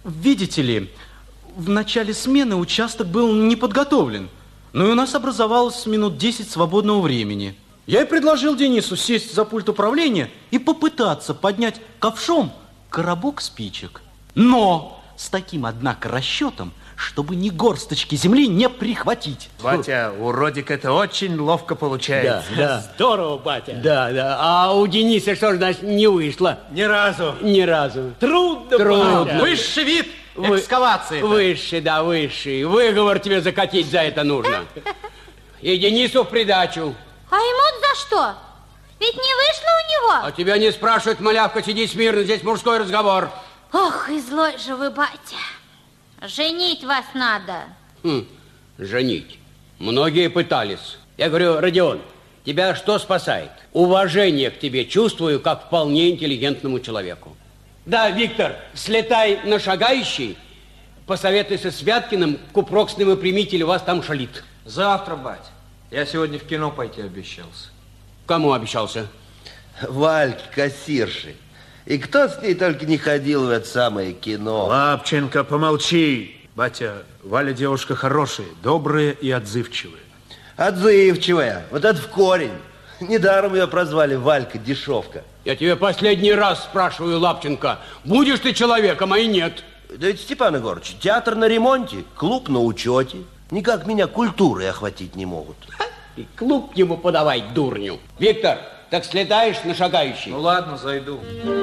Видите ли, в начале смены участок был не подготовлен. Но и у нас образовалось минут 10 свободного времени. Я и предложил Денису сесть за пульт управления и попытаться поднять ковшом коробок спичек. Но с таким, однако, расчетом, чтобы ни горсточки земли не прихватить. Батя, у Родика это очень ловко получается. Да. Здорово, батя. Да. А у Дениса что же, значит, не вышло? Ни разу. Ни разу. Трудно. Батя. Высший вид экскавации. Высший. Выговор тебе закатить за это нужно. И Денису в придачу. А ему за что? Ведь не вышло у него. А тебя не спрашивают, малявка, сиди смирно, здесь мужской разговор. Ох, и злой же вы, батя. Женить вас надо. Женить. Многие пытались. Я говорю, Родион, тебя что спасает? Уважение к тебе чувствую, как вполне интеллигентному человеку. Да, Виктор, слетай на шагающий, посоветуйся с Вяткиным, купроксным и примитель у вас там шалит. Завтра, бать. Я сегодня в кино пойти обещался. Кому обещался? Вальке, кассирши. И кто с ней только не ходил в это самое кино. Лапченко, помолчи. Батя, Валя девушка хорошая, добрая и отзывчивая. Отзывчивая. Вот это в корень. Недаром ее прозвали Валька Дешевка. Я тебе последний раз спрашиваю, Лапченко, будешь ты человеком, а и нет. Да ведь, Степан Егорович, театр на ремонте, клуб на учете. Никак меня культурой охватить не могут. И клуб ему подавай, дурню. Виктор, так слетаешь на шагающий? Ну ладно, зайду.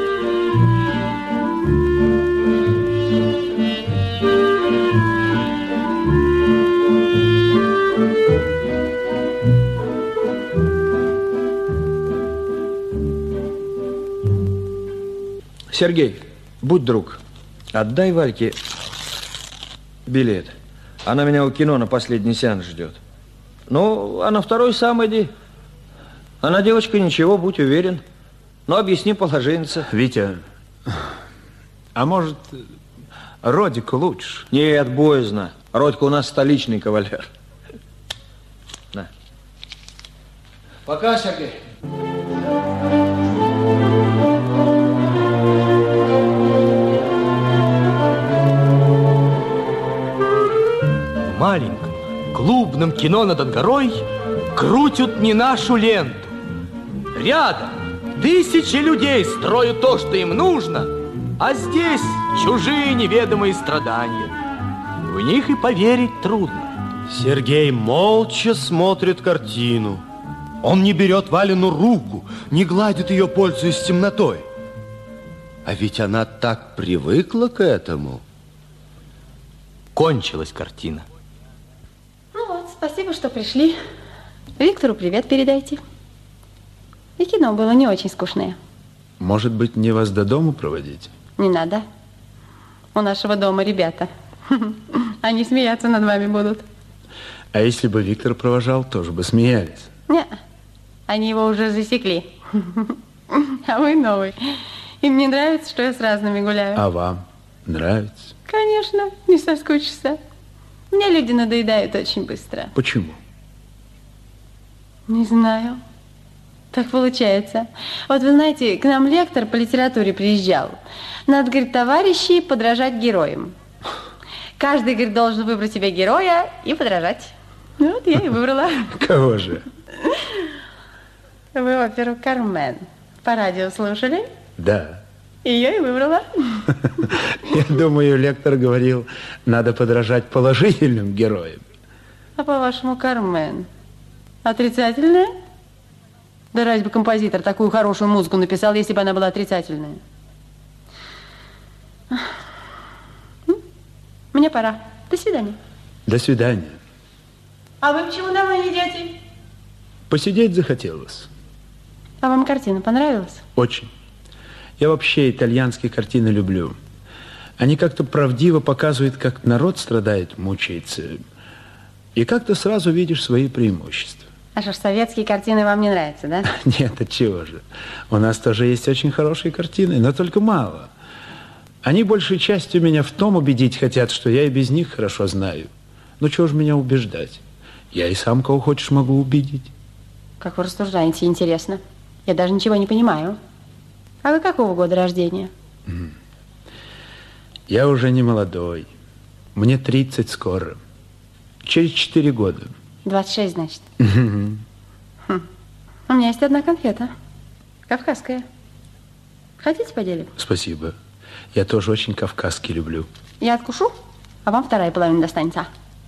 Сергей, будь друг, отдай Вальке билет. Она меня у кино на последний сеанс ждет. Ну, а на второй сам иди. Она девочка ничего, будь уверен. Но объясни положенца. Витя, а может, Родику лучше? Нет, боязно. Родька у нас столичный кавалер. На. Пока, Сергей. В маленьком клубном кино над Ангарой крутят не нашу ленту. Рядом тысячи людей строят то, что им нужно, а здесь чужие неведомые страдания. В них и поверить трудно. Сергей молча смотрит картину. Он не берет Валину руку, не гладит ее, пользуясь темнотой. А ведь она так привыкла к этому. Кончилась картина. Ну вот, спасибо, что пришли. Виктору привет передайте. И кино было не очень скучное. Может быть, мне вас до дома проводить? Не надо. У нашего дома ребята. Они смеяться над вами будут. А если бы Виктор провожал, тоже бы смеялись. Не, они его уже засекли. А вы новый. Им не нравится, что я с разными гуляю. А вам нравится? Конечно, не соскучишься. Мне люди надоедают очень быстро. Почему? Не знаю. Так получается. Вот вы знаете, к нам лектор по литературе приезжал. Надо, говорит, товарищи подражать героям. Каждый, говорит, должен выбрать себе героя и подражать. Ну, вот я и выбрала. Кого же? Вы оперу «Кармен» по радио слушали? Да. Ее и выбрала. Я думаю, лектор говорил, надо подражать положительным героям. А по-вашему, «Кармен» отрицательная? Да разве бы композитор такую хорошую музыку написал, если бы она была отрицательная? Мне пора. До свидания. До свидания. А вы почему домой не идете? Посидеть захотелось. А вам картина понравилась? Очень. Я вообще итальянские картины люблю. Они как-то правдиво показывают, как народ страдает, мучается. И как-то сразу видишь свои преимущества. А что ж, советские картины вам не нравятся, да? Нет, отчего же. У нас тоже есть очень хорошие картины, но только мало. Они большей частью меня в том убедить хотят, что я и без них хорошо знаю. Ну, чего же меня убеждать? Я и сам кого хочешь могу убедить. Как вы рассуждаете, интересно. Я даже ничего не понимаю. А вы какого года рождения? Я уже не молодой. Мне 30 скоро. Через 4 года. 26, значит. У меня есть одна конфета. Кавказская. Хотите, поделим? Спасибо. Я тоже очень кавказский люблю. Я откушу, а вам вторая половина достанется.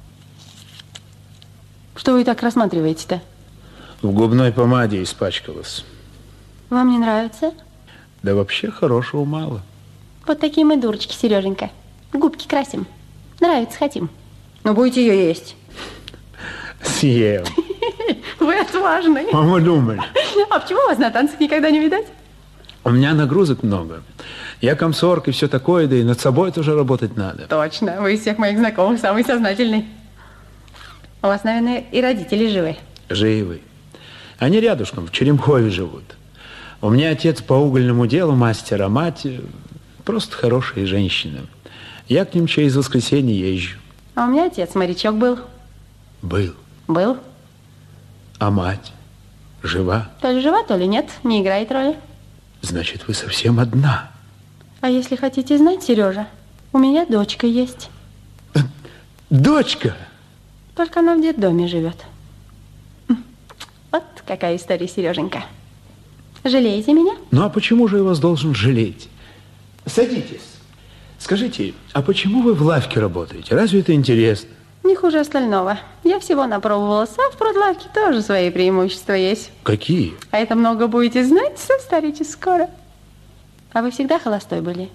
Что вы так рассматриваете-то? В губной помаде испачкалась. Вам не нравится? Да вообще хорошего мало. Вот такие мы дурочки, Сереженька. Губки красим. Нравится, хотим. Но будете ее есть. Съем. Вы отважный. А мы думали. А почему вас на танцах никогда не видать? У меня нагрузок много. Я комсорг и все такое, да и над собой тоже работать надо. Точно. Вы из всех моих знакомых самый сознательный. У вас, наверное, и родители живы. Живы. Они рядышком, в Черемхове живут. У меня отец по угольному делу мастер, а мать просто хорошая женщина. Я к ним через воскресенье езжу. А у меня отец морячок был. Был. Был. А мать? Жива? То ли жива, то ли нет. Не играет роли. Значит, вы совсем одна. А если хотите знать, Сережа, у меня дочка есть. Дочка? Только она в детдоме живет. Вот какая история, Сереженька. Жалеете меня? Ну, а почему же я вас должен жалеть? Садитесь. Скажите, а почему вы в лавке работаете? Разве это интересно? Не хуже остального. Я всего напробовалась, а в продлавке тоже свои преимущества есть. Какие? А это много будете знать, состаритесь скоро. А вы всегда холостой были?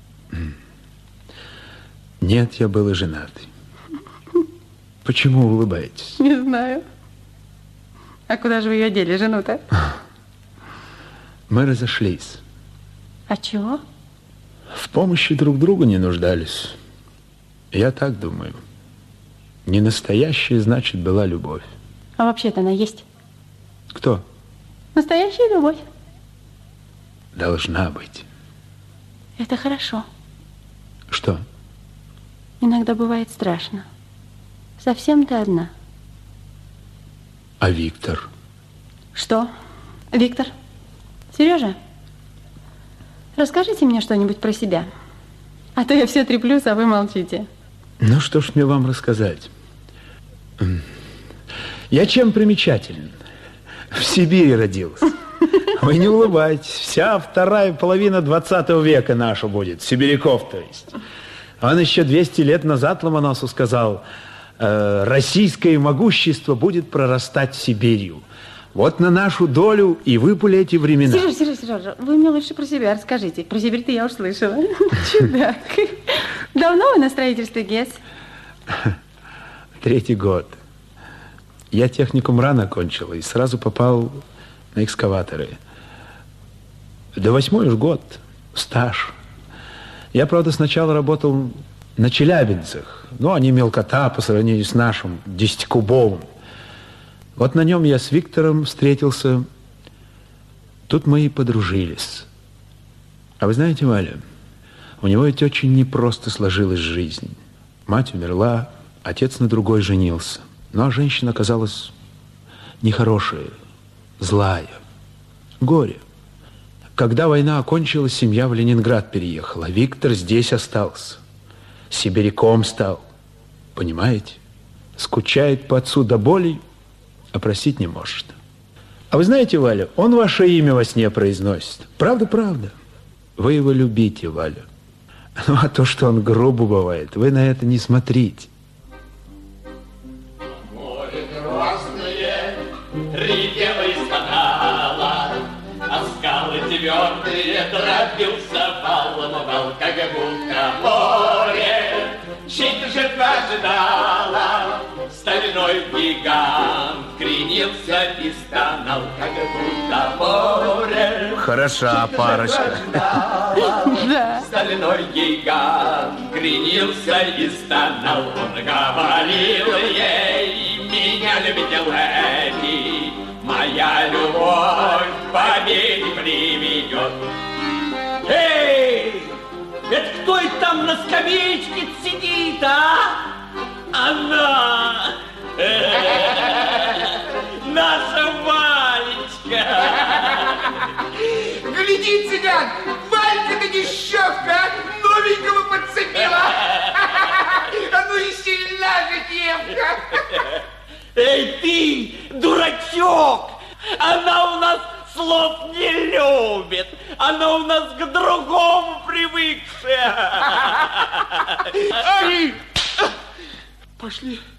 Нет, я был и женатый. Почему вы улыбаетесь? Не знаю. А куда же вы ее дели, жену-то? Мы разошлись. А чего? В помощи друг другу не нуждались. Я так думаю. Не настоящая, значит, была любовь. А вообще-то она есть. Кто? Настоящая любовь. Должна быть. Это хорошо. Что? Иногда бывает страшно. Совсем ты одна. А Виктор? Что? Виктор? Сережа? Расскажите мне что-нибудь про себя. А то я все треплюсь, а вы молчите. Ну, что ж мне вам рассказать? Я чем примечателен? В Сибири родился. Вы не улыбайтесь. Вся вторая половина 20 века наша будет. Сибиряков, то есть. Он еще 200 лет назад Ломоносу сказал, российское могущество будет прорастать Сибирью. Вот на нашу долю и выпали эти времена. Сережа, вы мне лучше про себя расскажите. Про Сибирь-то я уж слышала. Чудак. Давно вы на строительстве ГЭС? 3-й год. Я техникум рано кончил и сразу попал на экскаваторы. Да 8-й уж год. Стаж. Я, правда, сначала работал на челябинцах. Ну, они мелкота по сравнению с нашим 10-кубовым. Вот на нем я с Виктором встретился. Тут мы и подружились. А вы знаете, Валя, у него ведь очень непросто сложилась жизнь. Мать умерла, отец на другой женился. Ну, а женщина оказалась нехорошая, злая. Горе. Когда война окончилась, семья в Ленинград переехала. Виктор здесь остался. Сибиряком стал. Понимаете? Скучает по отцу до боли, а просить не может. А вы знаете, Валя, он ваше имя во сне произносит. Правда, правда. Вы его любите, Валя. Ну, а то, что он грубо бывает, вы на это не смотрите. Море красное, 3 девы из канала, а скалы твердые тропился вал, как будто море. Чей-то же ожидала, стальной гигант кренился и стонал, как будто море. Хороша парочка. Да. Стальной гигант кренился и стонал. Он говорил ей, меня любите, леди, моя любовь к победе приведет. Эй! Это кто это там на скамеечке сидит, а? Она! Наша Валечка! Гляди, цыган, Валька-то дещевка, новенького подцепил! Эй, ты, дурачок! Она у нас слов не любит. Она у нас к другому привыкшая. Пошли.